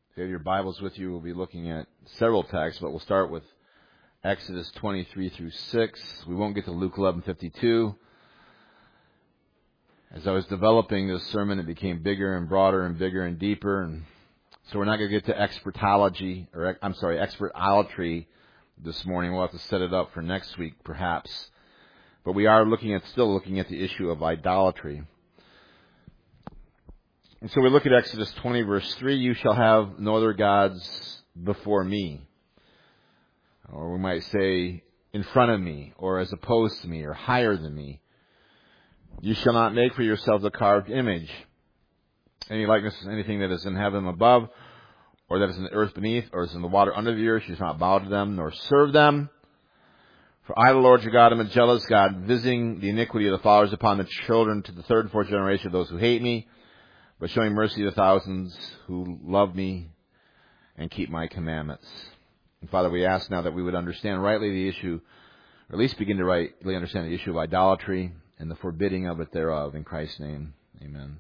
If you have your Bibles with you, we'll be looking at several texts, but we'll start with Exodus 23 through 6. We won't get to Luke 11:52. As I was developing this sermon, it became bigger and broader and bigger and deeper, and so we're not going to get to expertolatry this morning. We'll have to set it up for next week, perhaps. But we are still looking at the issue of idolatry. And so we look at Exodus 20, verse 3, "You shall have no other gods before me." Or we might say, in front of me, or as opposed to me, or higher than me. "You shall not make for yourselves a carved image. Any likeness to anything that is in heaven above, or that is in the earth beneath, or is in the water under the earth. You shall not bow to them, nor serve them. For I, the Lord your God, am a jealous God, visiting the iniquity of the fathers upon the children to the third and fourth generation of those who hate me, but showing mercy to thousands who love me and keep my commandments." And Father, we ask now that we would understand rightly the issue, or at least begin to rightly understand the issue of idolatry and the forbidding of it thereof. In Christ's name, amen.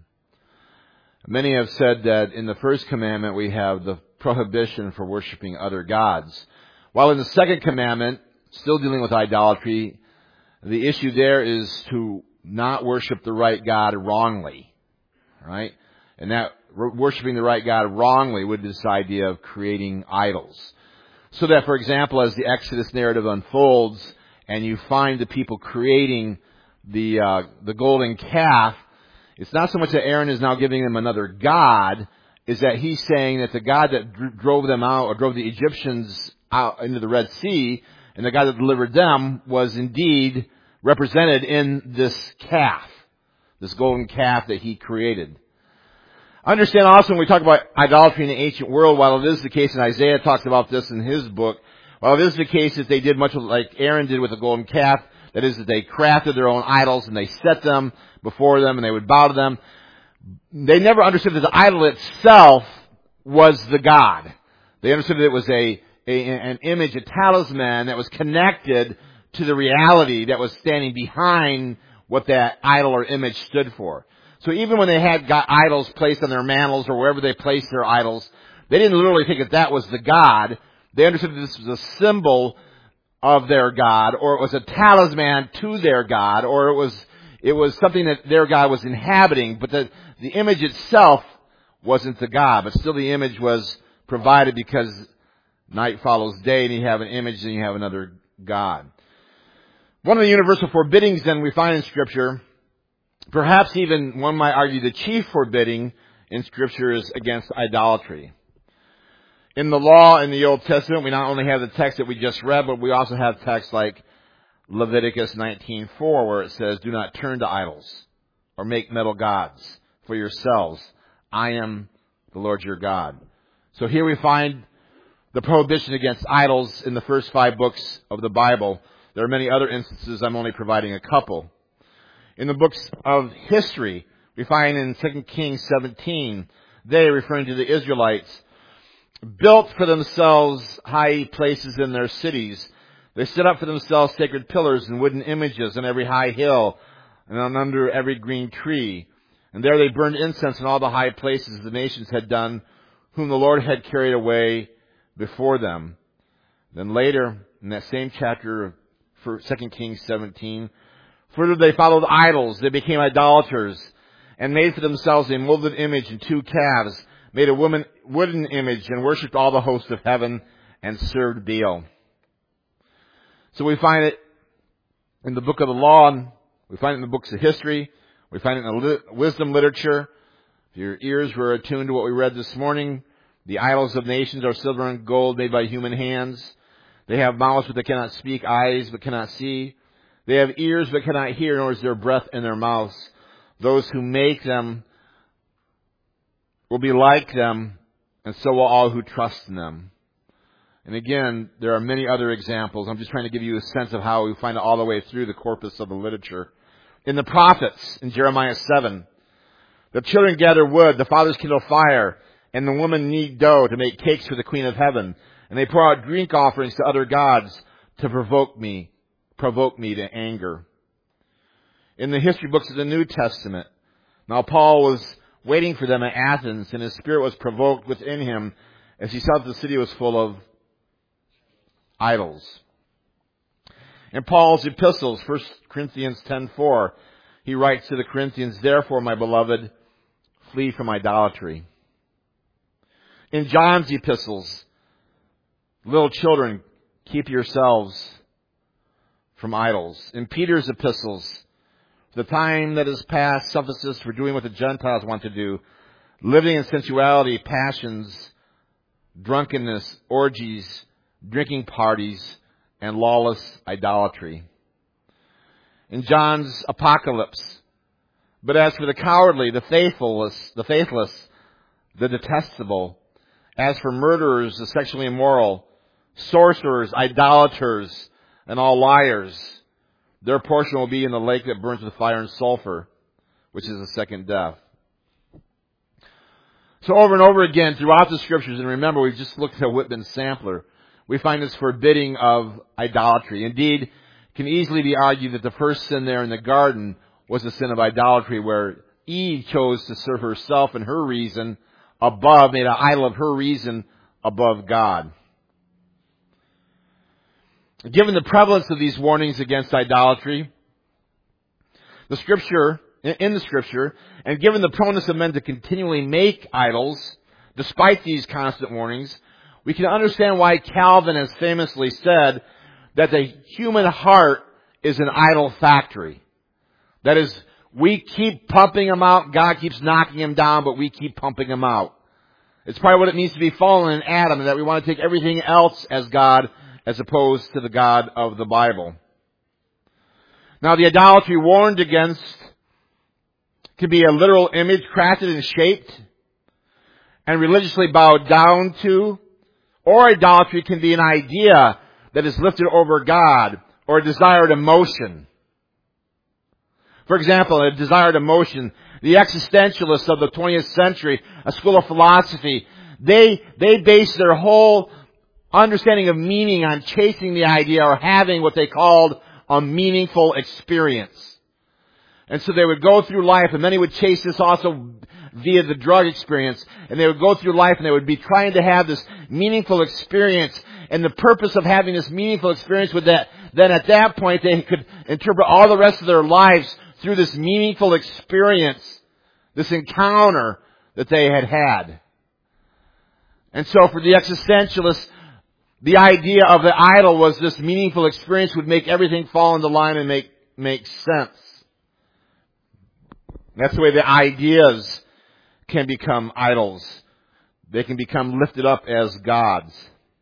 Many have said that in the first commandment we have the prohibition for worshiping other gods, while in the second commandment, still dealing with idolatry, the issue there is to not worship the right God wrongly, right? And that worshiping the right God wrongly would be this idea of creating idols. So that, for example, as the Exodus narrative unfolds and you find the people creating the golden calf, it's not so much that Aaron is now giving them another god, is that he's saying that the God that drove them out, or drove the Egyptians out into the Red Sea, and the God that delivered them was indeed represented in this calf, this golden calf that he created. Understand also when we talk about idolatry in the ancient world, while it is the case, and Isaiah talks about this in his book, while it is the case that they did much like Aaron did with the golden calf, that is that they crafted their own idols and they set them before them and they would bow to them, they never understood that the idol itself was the God. They understood that it was an image, a talisman that was connected to the reality that was standing behind what that idol or image stood for. So even when they had idols placed on their mantles or wherever they placed their idols, they didn't literally think that that was the God. They understood that this was a symbol of their God, or it was a talisman to their God, or it was something that their God was inhabiting, but the image itself wasn't the God. But still the image was provided because night follows day, and you have an image and you have another God. One of the universal forbiddings then we find in Scripture, perhaps even one might argue the chief forbidding in Scripture, is against idolatry. In the law in the Old Testament, we not only have the text that we just read, but we also have texts like Leviticus 19:4, where it says, "Do not turn to idols or make metal gods for yourselves. I am the Lord your God." So here we find the prohibition against idols in the first 5 books of the Bible. There are many other instances. I'm only providing a couple. In the books of history, we find in 2 Kings 17, they, referring to the Israelites, built for themselves high places in their cities. They set up for themselves sacred pillars and wooden images on every high hill and under every green tree. And there they burned incense in all the high places the nations had done, whom the Lord had carried away before them. Then later, in that same chapter of 2 Kings 17, further they followed idols. They became idolaters and made for themselves a molded image and 2 calves, made a wooden image, and worshipped all the hosts of heaven and served Baal. So we find it in the book of the law, we find it in the books of history, we find it in the wisdom literature. If your ears were attuned to what we read this morning, the idols of nations are silver and gold made by human hands. They have mouths but they cannot speak, eyes but cannot see. They have ears but cannot hear, nor is there breath in their mouths. Those who make them will be like them, and so will all who trust in them. And again, there are many other examples. I'm just trying to give you a sense of how we find it all the way through the corpus of the literature. In the prophets, in Jeremiah 7, the children gather wood, the fathers kindle fire, and the women knead dough to make cakes for the Queen of Heaven. And they pour out drink offerings to other gods to provoke me to anger. In the history books of the New Testament, now Paul was waiting for them at Athens, and his spirit was provoked within him as he saw that the city was full of idols. In Paul's epistles, 1 Corinthians 10:4, he writes to the Corinthians, "Therefore, my beloved, flee from idolatry." In John's epistles, "Little children, keep yourselves from idols." In Peter's epistles, "The time that is past suffices for doing what the Gentiles want to do, living in sensuality, passions, drunkenness, orgies, drinking parties, and lawless idolatry." In John's apocalypse, "But as for the cowardly, the faithless, the detestable, as for murderers, the sexually immoral, sorcerers, idolaters, and all liars, their portion will be in the lake that burns with fire and sulfur, which is the second death." So over and over again throughout the Scriptures, and remember, we've just looked at Whitman's sampler, we find this forbidding of idolatry. Indeed, it can easily be argued that the first sin there in the garden was the sin of idolatry, where Eve chose to serve herself and her reason above, made an idol of her reason above God. Given the prevalence of these warnings against idolatry, in the Scripture, and given the proneness of men to continually make idols, despite these constant warnings, we can understand why Calvin has famously said that the human heart is an idol factory. That is, we keep pumping them out, God keeps knocking them down, but we keep pumping them out. It's probably what it means to be fallen in Adam, that we want to take everything else as God, as opposed to the God of the Bible. Now, the idolatry warned against can be a literal image crafted and shaped and religiously bowed down to, or idolatry can be an idea that is lifted over God, or a desired emotion. For example, a desired emotion, the existentialists of the 20th century, a school of philosophy, they base their whole understanding of meaning on chasing the idea or having what they called a meaningful experience. And so they would go through life, and many would chase this also via the drug experience, and they would go through life and they would be trying to have this meaningful experience, and the purpose of having this meaningful experience was that then at that point they could interpret all the rest of their lives through this meaningful experience, this encounter that they had had. And so for the existentialists, the idea of the idol was this meaningful experience would make everything fall into line and make sense. That's the way the ideas can become idols. They can become lifted up as gods.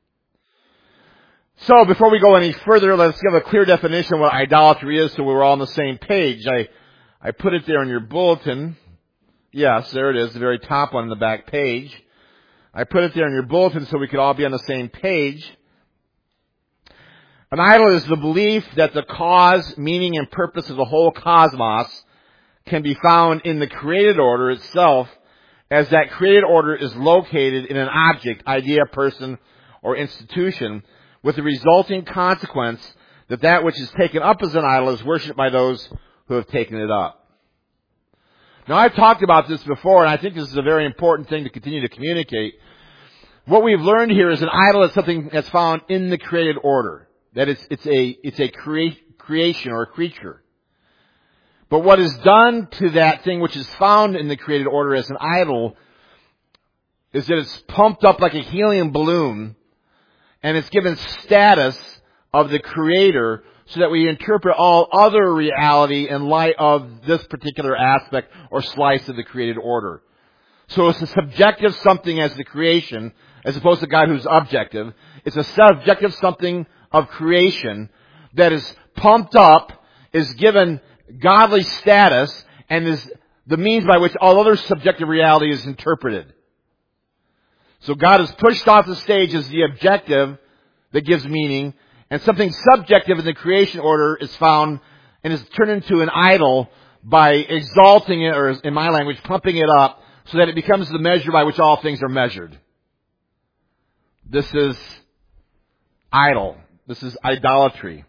So before we go any further, let's give a clear definition of what idolatry is so we're all on the same page. I put it there in your bulletin. Yes, there it is, the very top one on the back page. I put it there in your bulletin so we could all be on the same page. An idol is the belief that the cause, meaning, and purpose of the whole cosmos can be found in the created order itself, as that created order is located in an object, idea, person, or institution, with the resulting consequence that that which is taken up as an idol is worshipped by those who have taken it up. Now, I've talked about this before, and I think this is a very important thing to continue to communicate. What we've learned here is an idol is something that's found in the created order. That it's a creation or a creature. But what is done to that thing which is found in the created order as an idol is that it's pumped up like a helium balloon, and it's given status of the Creator so that we interpret all other reality in light of this particular aspect or slice of the created order. So it's a subjective something as the creation, as opposed to God who's objective. It's a subjective something of creation that is pumped up, is given godly status, and is the means by which all other subjective reality is interpreted. So God is pushed off the stage as the objective that gives meaning, and something subjective in the creation order is found and is turned into an idol by exalting it, or in my language, pumping it up, so that it becomes the measure by which all things are measured. This is idol. This is idolatry.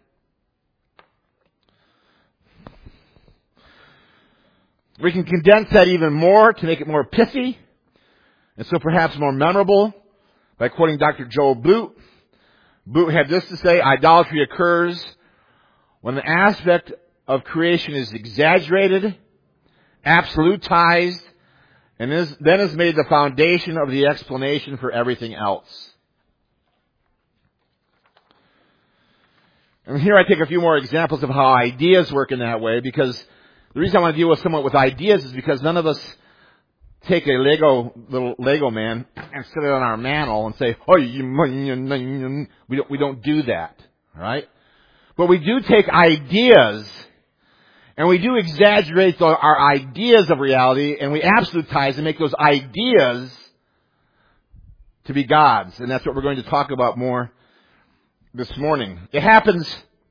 We can condense that even more to make it more pithy, and so perhaps more memorable, By quoting Dr. Joel Boot, Boot had this to say: idolatry occurs when an aspect of creation is exaggerated, absolutized, and then is made the foundation of the explanation for everything else. And here I take a few more examples of how ideas work in that way, because the reason I want to deal with somewhat with ideas is because none of us take a little Lego man and sit it on our mantle and say, oh, we don't do that, right? But we do take ideas and we do exaggerate our ideas of reality, and we absolutize and make those ideas to be gods. And that's what we're going to talk about more this morning. It happens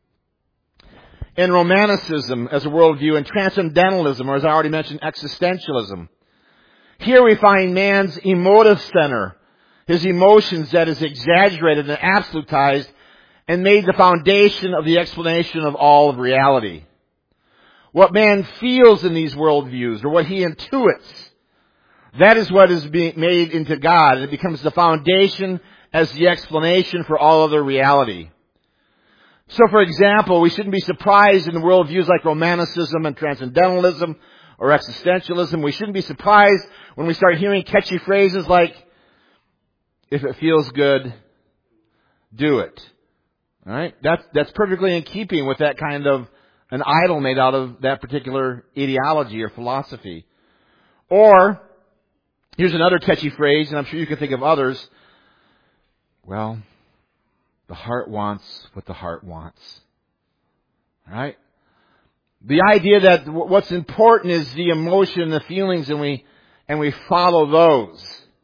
in Romanticism as a worldview, and Transcendentalism, or as I already mentioned, Existentialism. Here we find man's emotive center, his emotions, that is exaggerated and absolutized and made the foundation of the explanation of all of reality. What man feels in these worldviews, or what he intuits, that is what is being made into God, and it becomes the foundation as the explanation for all other reality. So, for example, we shouldn't be surprised in the worldviews like Romanticism and Transcendentalism or Existentialism. We shouldn't be surprised when we start hearing catchy phrases like, if it feels good, do it. All right? That's perfectly in keeping with that kind of an idol made out of that particular ideology or philosophy. Or, here's another catchy phrase, and I'm sure you can think of others. Well, the heart wants what the heart wants. Right? The idea that what's important is the emotion, the feelings, and we follow those.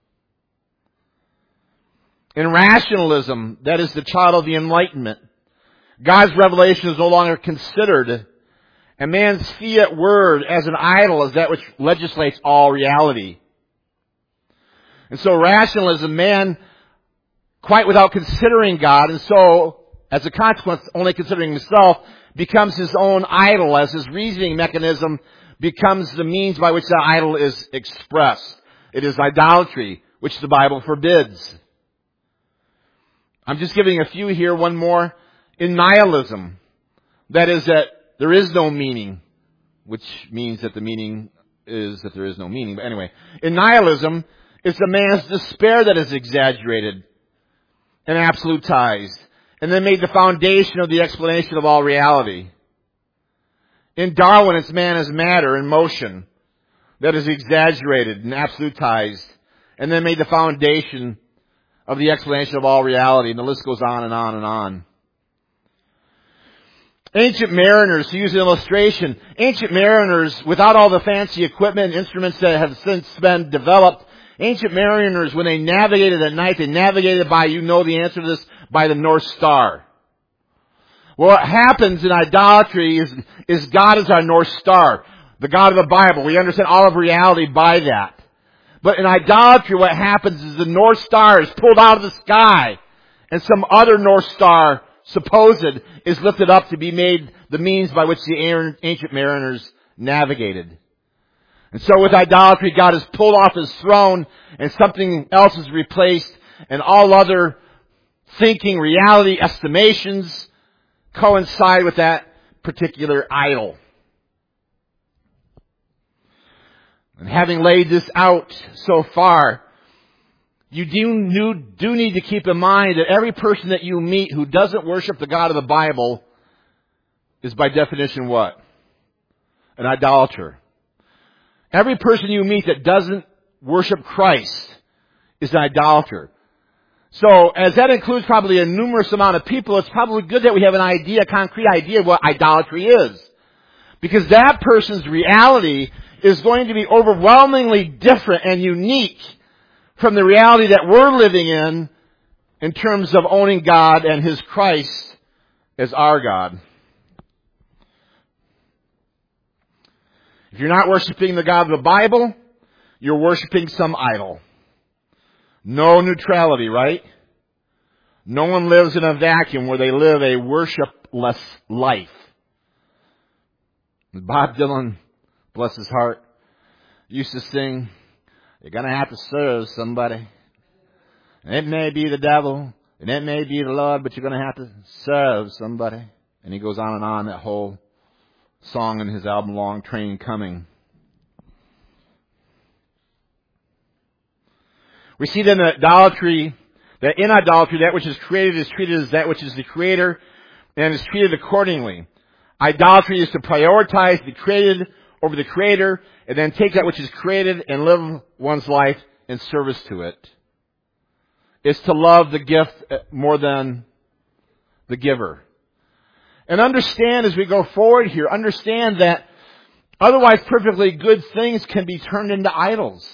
In rationalism, that is the child of the Enlightenment, God's revelation is no longer considered, and man's fiat word as an idol is that which legislates all reality. And so rationalism, man, quite without considering God, and so, as a consequence, only considering himself, becomes his own idol, as his reasoning mechanism becomes the means by which the idol is expressed. It is idolatry, which the Bible forbids. I'm just giving a few here, one more. In nihilism, that is that there is no meaning, which means that the meaning is that there is no meaning. But anyway, in nihilism, it's a man's despair that is exaggerated and absolutized, and then made the foundation of the explanation of all reality. In Darwin, it's man as matter in motion that is exaggerated and absolutized, and then made the foundation of the explanation of all reality. And the list goes on and on and on. Ancient mariners, to use an illustration, ancient mariners, without all the fancy equipment and instruments that have since been developed, ancient mariners, when they navigated at night, they navigated by, you know the answer to this, by the North Star. Well, what happens in idolatry is God is our North Star, the God of the Bible. We understand all of reality by that. But in idolatry, what happens is the North Star is pulled out of the sky, and some other North Star, supposed, is lifted up to be made the means by which the ancient mariners navigated. And so with idolatry, God is pulled off his throne and something else is replaced, and all other thinking, reality, estimations coincide with that particular idol. And having laid this out so far, you do need to keep in mind that every person that you meet who doesn't worship the God of the Bible is by definition what? An idolater. Every person you meet that doesn't worship Christ is an idolater. So, as that includes probably a numerous amount of people, it's probably good that we have a concrete idea of what idolatry is. Because that person's reality is going to be overwhelmingly different and unique from the reality that we're living in terms of owning God and His Christ as our God. If you're not worshiping the God of the Bible, you're worshiping some idol. No neutrality, right? No one lives in a vacuum where they live a worshipless life. Bob Dylan, bless his heart, used to sing, "You're going to have to serve somebody. And it may be the devil, and it may be the Lord, but you're going to have to serve somebody. And he goes on, that whole song in his album, Long Train Coming. We see then that in idolatry, that which is created is treated as that which is the creator, and is treated accordingly. Idolatry is to prioritize the created over the creator, and then take that which is created and live one's life in service to it. It's to love the gift more than the giver. And understand as we go forward here, understand that otherwise perfectly good things can be turned into idols.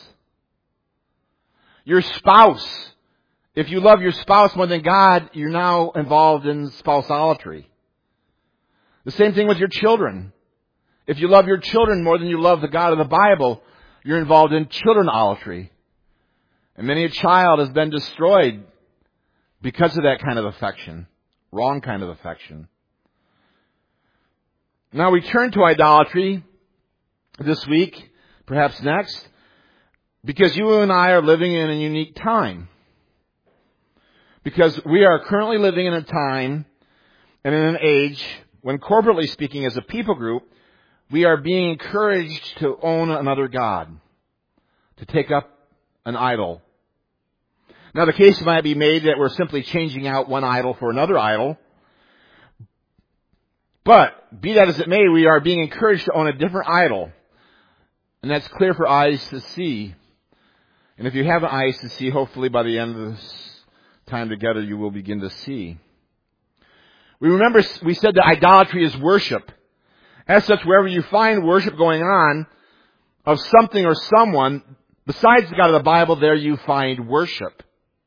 Your spouse, if you love your spouse more than God, you're now involved in spousalatry. The same thing with your children. If you love your children more than you love the God of the Bible, you're involved in childrenalatry. And many a child has been destroyed because of that kind of affection, wrong kind of affection. Now we turn to idolatry this week, perhaps next, because you and I are living in a unique time. Because we are currently living in a time and in an age when, corporately speaking, as a people group, we are being encouraged to own another god, to take up an idol. Now, the case might be made that we're simply changing out one idol for another idol. But, be that as it may, we are being encouraged to own a different idol. And that's clear for eyes to see. And if you have eyes to see, hopefully by the end of this time together, you will begin to see. We said that idolatry is worship. As such, wherever you find worship going on of something or someone, besides the God of the Bible, there you find worship.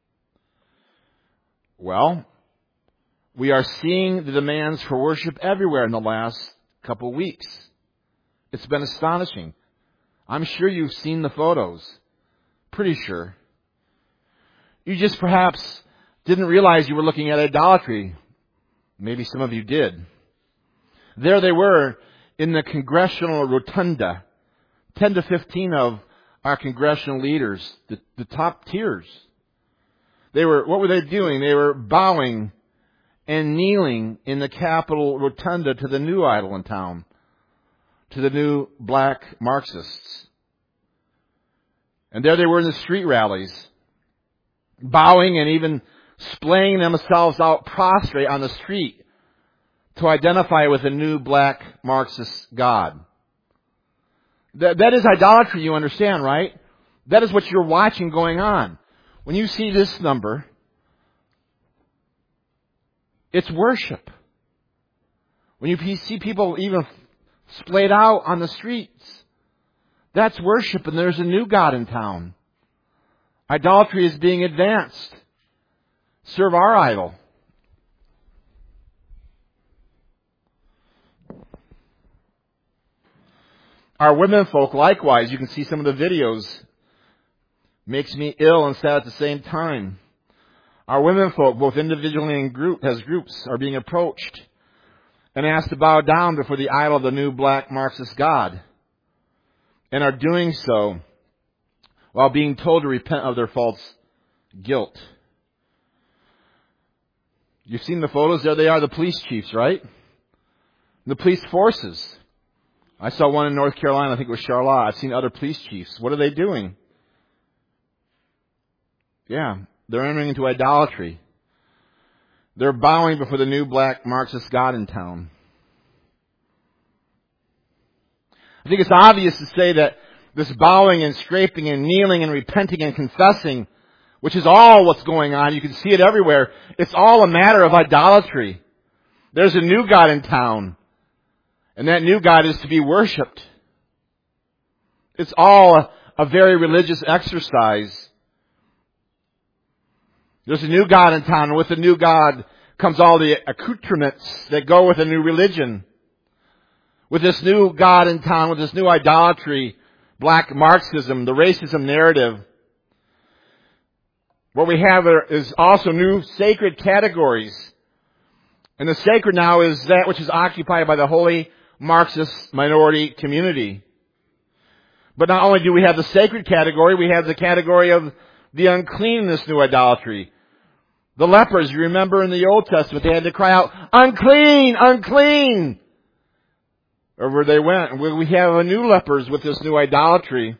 Well, we are seeing the demands for worship everywhere in the last couple of weeks. It's been astonishing. I'm sure you've seen the photos. Pretty sure. You just perhaps didn't realize you were looking at idolatry. Maybe some of you did. There they were in the congressional rotunda. 10 to 15 of our congressional leaders, the top tiers. What were they doing? They were bowing and kneeling in the Capitol rotunda to the new idol in town, to the new black Marxists. And there they were in the street rallies, bowing and even splaying themselves out prostrate on the street to identify with a new black Marxist God. That is idolatry, you understand, right? That is what you're watching going on. When you see this number, it's worship. When you see people even splayed out on the streets, that's worship, and there's a new God in town. Idolatry is being advanced. Serve our idol. Our women folk, likewise, you can see some of the videos, makes me ill and sad at the same time. Our women folk, both individually and as groups, are being approached and asked to bow down before the idol of the new black Marxist God, and are doing so while being told to repent of their false guilt. You've seen the photos. There they are, the police chiefs, right? The police forces. I saw one in North Carolina, I think it was Charlotte. I've seen other police chiefs. What are they doing? Yeah, they're entering into idolatry. They're bowing before the new black Marxist God in town. I think it's obvious to say that this bowing and scraping and kneeling and repenting and confessing, which is all what's going on, you can see it everywhere, it's all a matter of idolatry. There's a new God in town, and that new God is to be worshipped. It's all a very religious exercise. There's a new God in town, and with the new God comes all the accoutrements that go with a new religion. With this new God in town, with this new idolatry, black Marxism, the racism narrative, what we have is also new sacred categories. And the sacred now is that which is occupied by the holy Marxist minority community. But not only do we have the sacred category, we have the category of the unclean in this new idolatry. The lepers, you remember in the Old Testament, they had to cry out, unclean, unclean! Wherever they went. We have a new lepers with this new idolatry.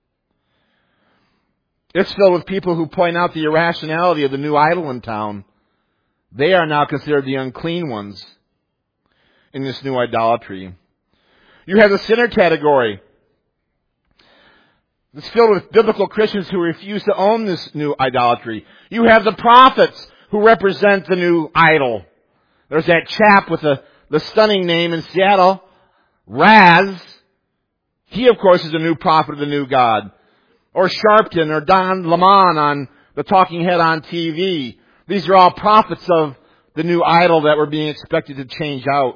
It's filled with people who point out the irrationality of the new idol in town. They are now considered the unclean ones in this new idolatry. You have the sinner category. It's filled with biblical Christians who refuse to own this new idolatry. You have the prophets who represent the new idol. There's that chap with the stunning name in Seattle, Raz. He, of course, is the new prophet of the new God. Or Sharpton or Don Lemon on the talking head on TV. These are all prophets of the new idol that were being expected to change out.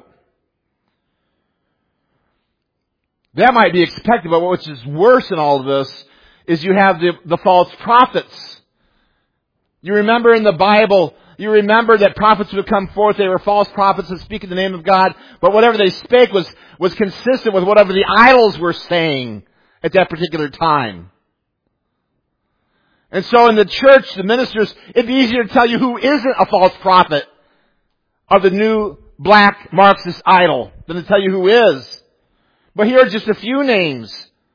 That might be expected, but what is worse in all of this is you have the false prophets. You remember in the Bible, you remember that prophets would come forth. They were false prophets that speak in the name of God, but whatever they spake was consistent with whatever the idols were saying at that particular time. And so in the church, the ministers, it'd be easier to tell you who isn't a false prophet of the new black Marxist idol than to tell you who is. But here are just a few names.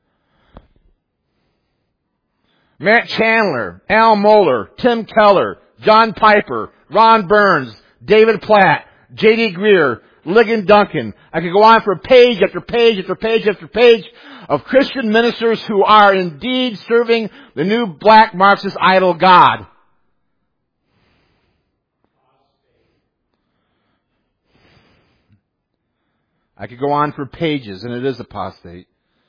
Matt Chandler, Al Mohler, Tim Keller, John Piper, Ron Burns, David Platt, J.D. Greer, Ligon Duncan. I could go on for page after page after page after page of Christian ministers who are indeed serving the new black Marxist idol God. I could go on for pages, and it is apostate.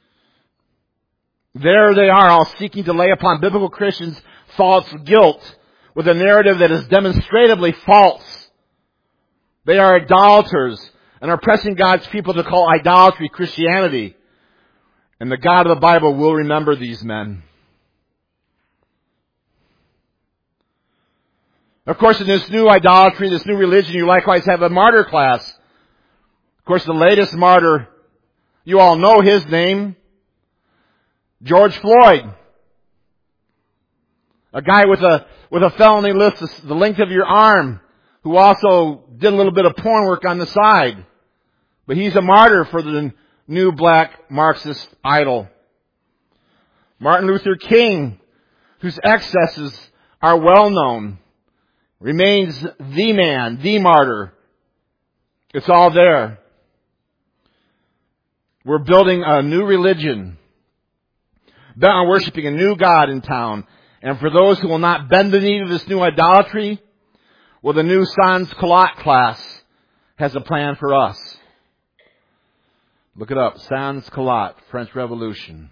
There they are, all seeking to lay upon biblical Christians false guilt with a narrative that is demonstratively false. They are idolaters and are pressing God's people to call idolatry Christianity. And the God of the Bible will remember these men. Of course, in this new idolatry, this new religion, you likewise have a martyr class. Of course, the latest martyr, you all know his name, George Floyd. A guy with a felony list the length of your arm, who also did a little bit of porn work on the side. But he's a martyr for the new black Marxist idol. Martin Luther King, whose excesses are well known, remains the man, the martyr. It's all there. We're building a new religion, bent on worshiping a new God in town. And for those who will not bend the knee to this new idolatry, well, the new Sans Culotte class has a plan for us. Look it up. Sans Culotte, French Revolution.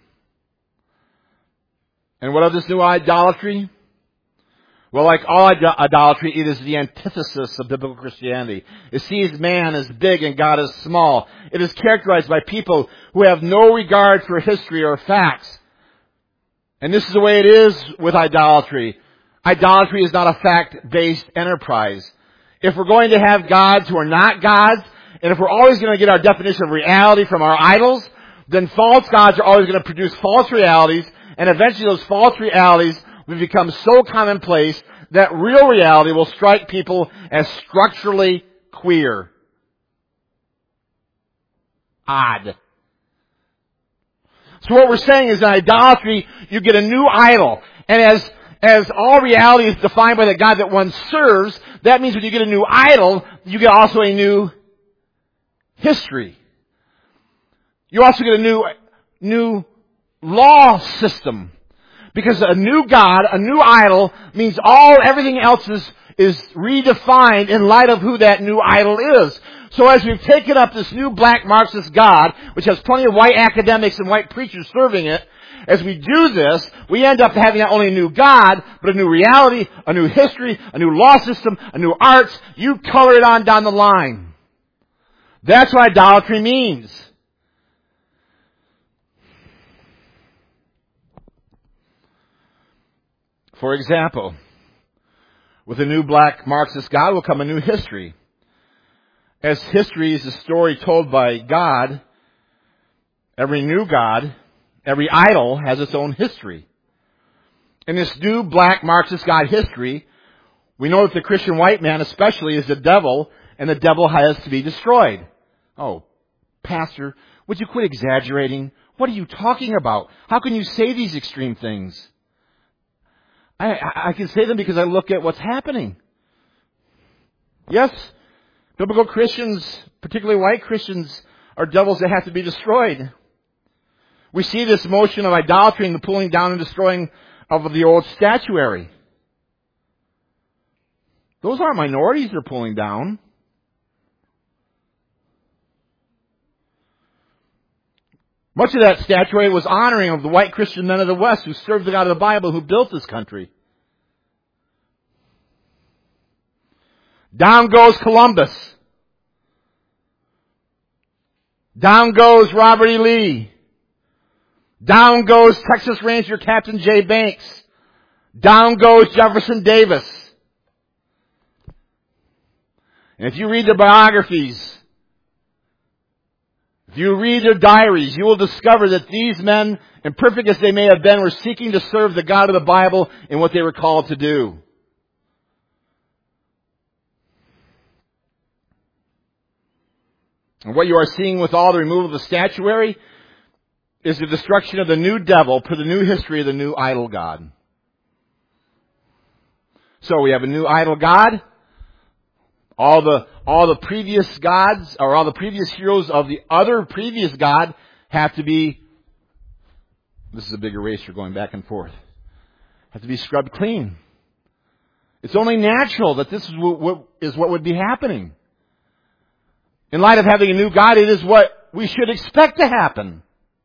And what of this new idolatry? Well, like all idolatry, it is the antithesis of biblical Christianity. It sees man as big and God as small. It is characterized by people who have no regard for history or facts. And this is the way it is with idolatry. Idolatry is not a fact-based enterprise. If we're going to have gods who are not gods, and if we're always going to get our definition of reality from our idols, then false gods are always going to produce false realities, and eventually those false realities will become so commonplace that real reality will strike people as structurally queer. Odd. So what we're saying is in idolatry, you get a new idol. And as all reality is defined by the God that one serves, that means when you get a new idol, you get also a new history. You also get a new law system. Because a new God, a new idol, means everything else is redefined in light of who that new idol is. So as we've taken up this new black Marxist God, which has plenty of white academics and white preachers serving it, as we do this, we end up having not only a new God, but a new reality, a new history, a new law system, a new arts. You color it on down the line. That's what idolatry means. For example, with a new black Marxist God will come a new history. As history is a story told by God, every new God, every idol has its own history. In this new black Marxist God history, we know that the Christian white man especially is the devil, and the devil has to be destroyed. Oh, Pastor, would you quit exaggerating? What are you talking about? How can you say these extreme things? I can say them because I look at what's happening. Yes, biblical Christians, particularly white Christians, are devils that have to be destroyed. We see this motion of idolatry and the pulling down and destroying of the old statuary. Those aren't minorities they're pulling down. Much of that statuary was honoring of the white Christian men of the West who served the God of the Bible, who built this country. Down goes Columbus. Down goes Robert E. Lee. Down goes Texas Ranger Captain Jay Banks. Down goes Jefferson Davis. And if you read their biographies, if you read their diaries, you will discover that these men, imperfect as they may have been, were seeking to serve the God of the Bible in what they were called to do. And what you are seeing with all the removal of the statuary is the destruction of the new devil per the new history of the new idol god. So we have a new idol god. All the previous gods, or all the previous heroes of the other previous god have to be, this is a big eraser going back and forth, have to be scrubbed clean. It's only natural that this is what would be happening. In light of having a new God, it is what we should expect to happen.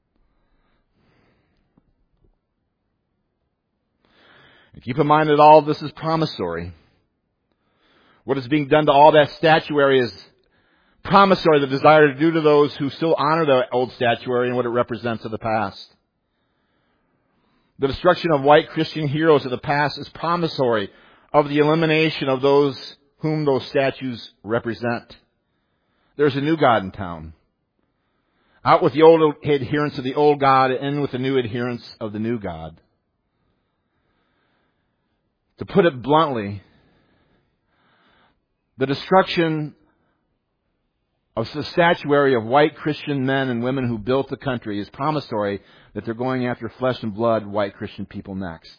And keep in mind that all of this is promissory. What is being done to all that statuary is promissory, the desire to do to those who still honor the old statuary and what it represents of the past. The destruction of white Christian heroes of the past is promissory of the elimination of those whom those statues represent. There's a new God in town. Out with the old adherents of the old God, and in with the new adherents of the new God. To put it bluntly, the destruction of the statuary of white Christian men and women who built the country is promissory that they're going after flesh and blood white Christian people next.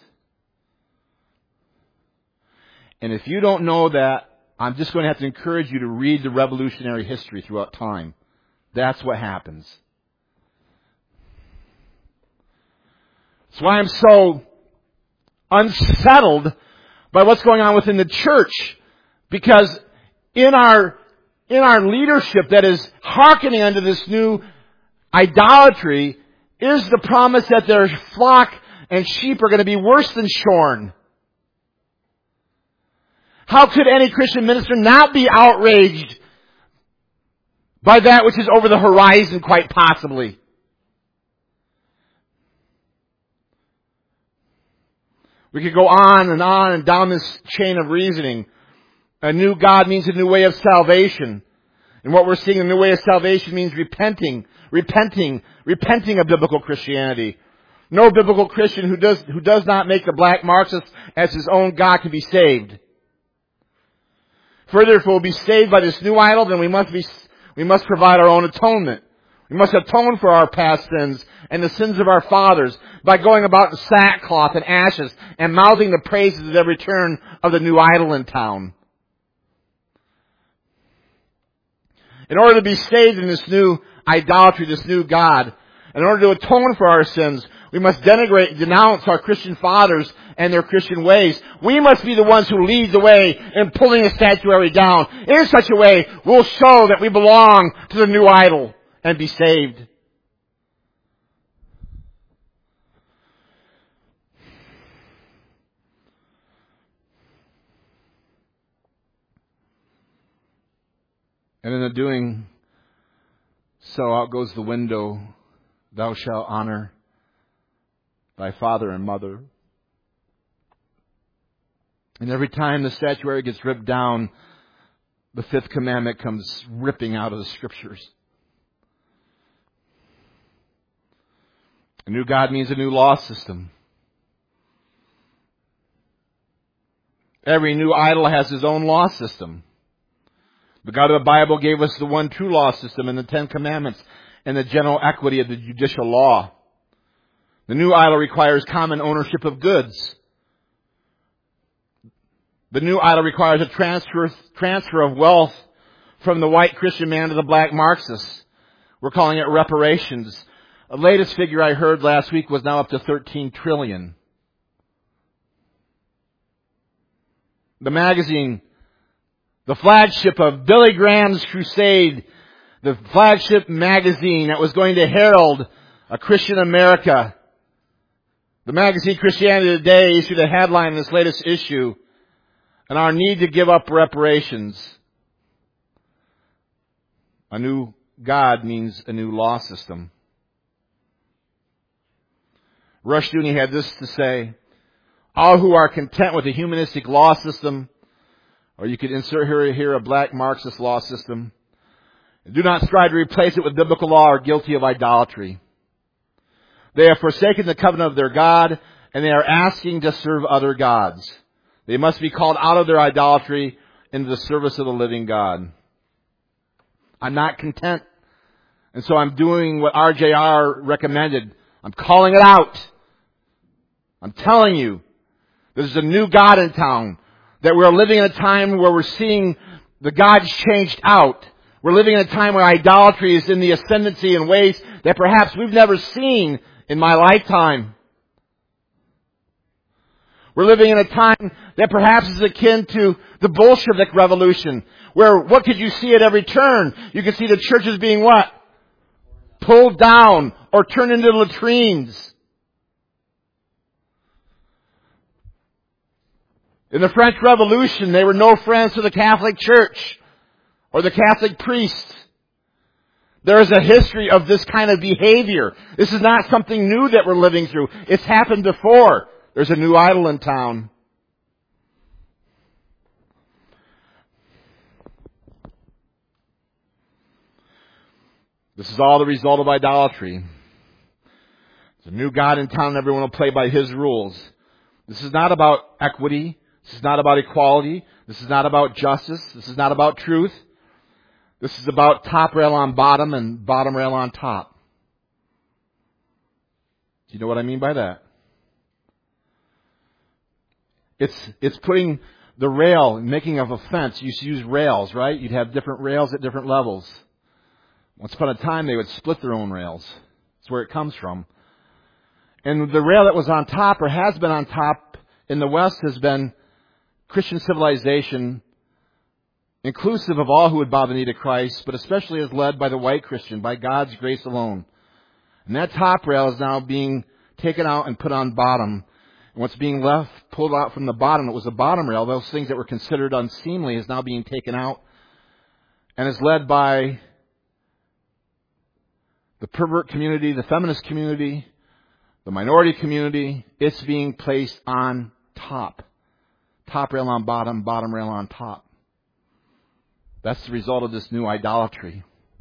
And if you don't know that, I'm just going to have to encourage you to read the revolutionary history throughout time. That's what happens. That's why I'm so unsettled by what's going on within the church. Because in our leadership that is hearkening unto this new idolatry is the promise that their flock and sheep are going to be worse than shorn. How could any Christian minister not be outraged by that which is over the horizon, quite possibly? We could go on and down this chain of reasoning. A new God means a new way of salvation. And what we're seeing, a new way of salvation means repenting of biblical Christianity. No biblical Christian who does not make the black Marxist as his own God can be saved. Further, if we'll be saved by this new idol, then we must provide our own atonement. We must atone for our past sins and the sins of our fathers by going about in sackcloth and ashes and mouthing the praises at every turn of the new idol in town. In order to be saved in this new idolatry, this new God, in order to atone for our sins, we must denounce our Christian fathers and their Christian ways. We must be the ones who lead the way in pulling the statuary down. In such a way, we'll show that we belong to the new idol and be saved. And in the doing so, out goes the window, thou shalt honor thy father and mother. And every time the statuary gets ripped down, the fifth commandment comes ripping out of the Scriptures. A new God means a new law system. Every new idol has his own law system. The God of the Bible gave us the one true law system in the Ten Commandments and the general equity of the judicial law. The new idol requires common ownership of goods. The new idol requires a transfer of wealth from the white Christian man to the black Marxist. We're calling it reparations. The latest figure I heard last week was now up to 13 trillion. The magazine, the flagship of Billy Graham's crusade, the flagship magazine that was going to herald a Christian America. The magazine Christianity Today issued a headline in its latest issue on our need to give up reparations. A new God means a new law system. Rushdoony had this to say: all who are content with a humanistic law system, or you could insert here a black Marxist law system, do not strive to replace it with biblical law, are guilty of idolatry. They have forsaken the covenant of their God, and they are asking to serve other gods. They must be called out of their idolatry into the service of the living God. I'm not content, and so I'm doing what RJR recommended. I'm calling it out. I'm telling you, there's a new God in town. That we're living in a time where we're seeing the gods changed out. We're living in a time where idolatry is in the ascendancy in ways that perhaps we've never seen in my lifetime. We're living in a time that perhaps is akin to the Bolshevik Revolution, where what could you see at every turn? You could see the churches being what? Pulled down or turned into latrines. In the French Revolution, they were no friends to the Catholic Church or the Catholic priests. There is a history of this kind of behavior. This is not something new that we're living through. It's happened before. There's a new idol in town. This is all the result of idolatry. There's a new God in town and everyone will play by his rules. This is not about equity. This is not about equality. This is not about justice. This is not about truth. This is about top rail on bottom and bottom rail on top. Do you know what I mean by that? It's putting the rail, making of a fence. You used to use rails, right? You'd have different rails at different levels. Once upon a time, they would split their own rails. That's where it comes from. And the rail that was on top, or has been on top in the West, has been Christian civilization, inclusive of all who would bow the knee to Christ, but especially as led by the white Christian, by God's grace alone. And that top rail is now being taken out and put on bottom. And what's being left, pulled out from the bottom, it was the bottom rail, those things that were considered unseemly, is now being taken out and is led by the pervert community, the feminist community, the minority community. It's being placed on top. Top rail on bottom, bottom rail on top. That's the result of this new idolatry.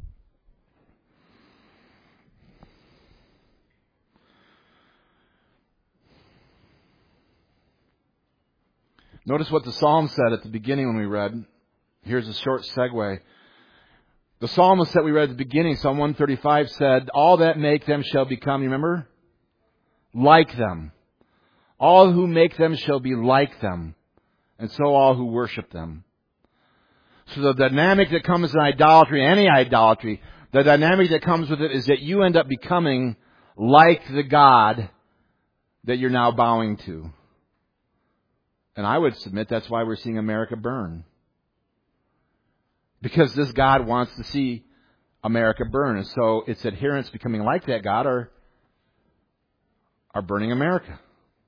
Notice what the Psalm said at the beginning when we read. Here's a short segue. The psalmist that we read at the beginning, Psalm 135, said, all that make them shall become, you remember? Like them. All who make them shall be like them. And so all who worship them. So the dynamic that comes in idolatry, any idolatry, the dynamic that comes with it is that you end up becoming like the God that you're now bowing to. And I would submit that's why we're seeing America burn. Because this God wants to see America burn. And so its adherents becoming like that God are burning America.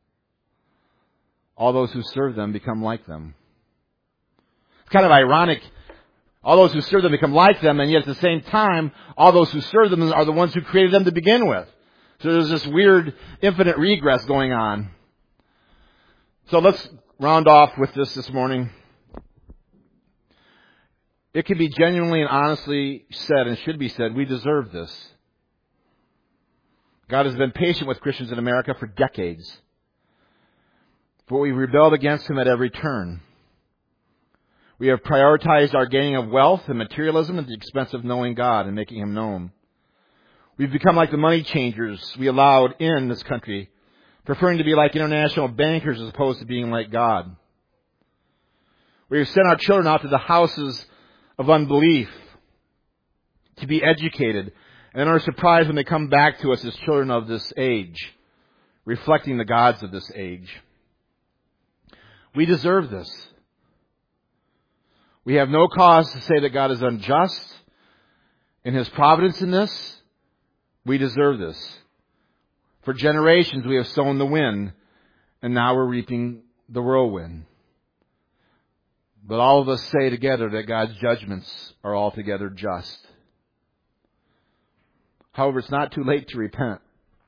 All those who serve them become like them. It's kind of ironic. All those who serve them become like them, and yet at the same time, all those who serve them are the ones who created them to begin with. So there's this weird infinite regress going on. So let's round off with this morning. It can be genuinely and honestly said, and should be said, we deserve this. God has been patient with Christians in America for decades. But we rebelled against Him at every turn. We have prioritized our gaining of wealth and materialism at the expense of knowing God and making Him known. We've become like the money changers we allowed in this country, preferring to be like international bankers as opposed to being like God. We have sent our children out to the houses of unbelief to be educated, and then are surprised when they come back to us as children of this age, reflecting the gods of this age. We deserve this. We have no cause to say that God is unjust in His providence in this. We deserve this. For generations we have sown the wind, and now we're reaping the whirlwind. But all of us say together that God's judgments are altogether just. However, it's not too late to repent.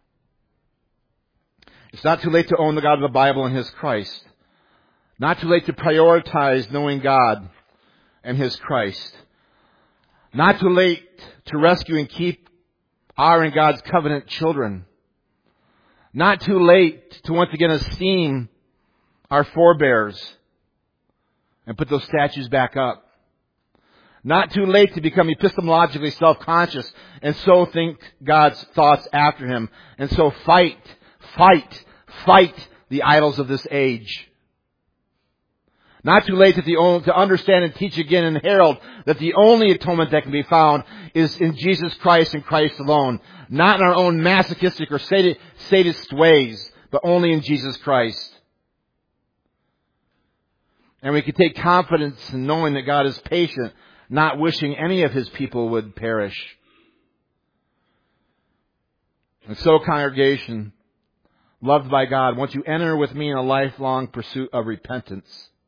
It's not too late to own the God of the Bible and His Christ. Not too late to prioritize knowing God and His Christ. Not too late to rescue and keep our and God's covenant children. Not too late to once again esteem our forebears and put those statues back up. Not too late to become epistemologically self-conscious and so think God's thoughts after Him. And so fight the idols of this age. Not too late to understand and teach again and herald that the only atonement that can be found is in Jesus Christ and Christ alone. Not in our own masochistic or sadist ways, but only in Jesus Christ. And we can take confidence in knowing that God is patient, not wishing any of His people would perish. And so, congregation, loved by God, won't you enter with me in a lifelong pursuit of repentance?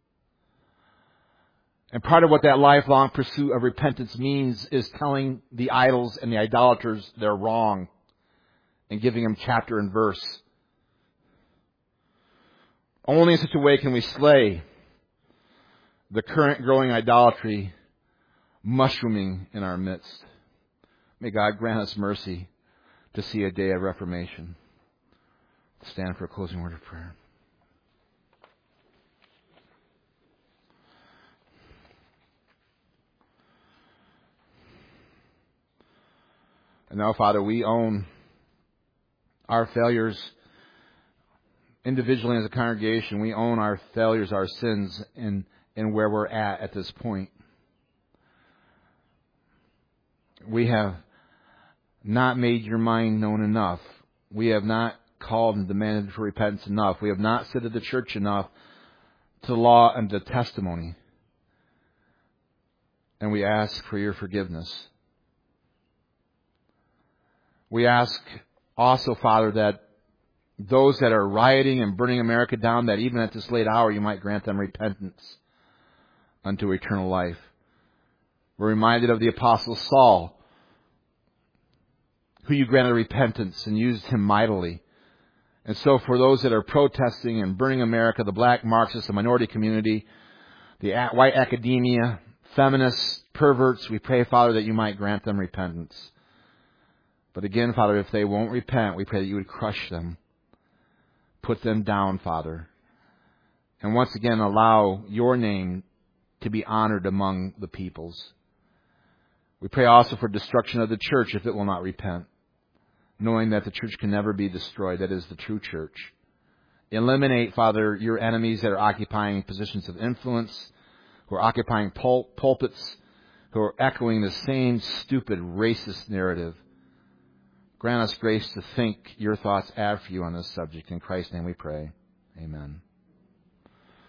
And part of what that lifelong pursuit of repentance means is telling the idols and the idolaters they're wrong and giving them chapter and verse. Only in such a way can we slay the current growing idolatry mushrooming in our midst. May God grant us mercy to see a day of reformation. Stand for a closing word of prayer. And now, Father, we own our failures individually as a congregation. We own our failures, our sins, and where we're at this point. We have not made your mind known enough. We have not called and demanded for repentance enough. We have not said to the church enough, to the law and to testimony. And we ask for your forgiveness. We ask also, Father, that those that are rioting and burning America down, that even at this late hour you might grant them repentance unto eternal life. We're reminded of the Apostle Saul, who you granted repentance and used him mightily. And so for those that are protesting and burning America, the black Marxists, the minority community, the white academia, feminists, perverts, we pray, Father, that you might grant them repentance. But again, Father, if they won't repent, we pray that you would crush them. Put them down, Father. And once again, allow your name to be honored among the peoples. We pray also for destruction of the church if it will not repent, knowing that the church can never be destroyed. That is the true church. Eliminate, Father, your enemies that are occupying positions of influence, who are occupying pulpits, who are echoing the same stupid racist narrative. Grant us grace to think your thoughts after you on this subject. In Christ's name we pray. Amen.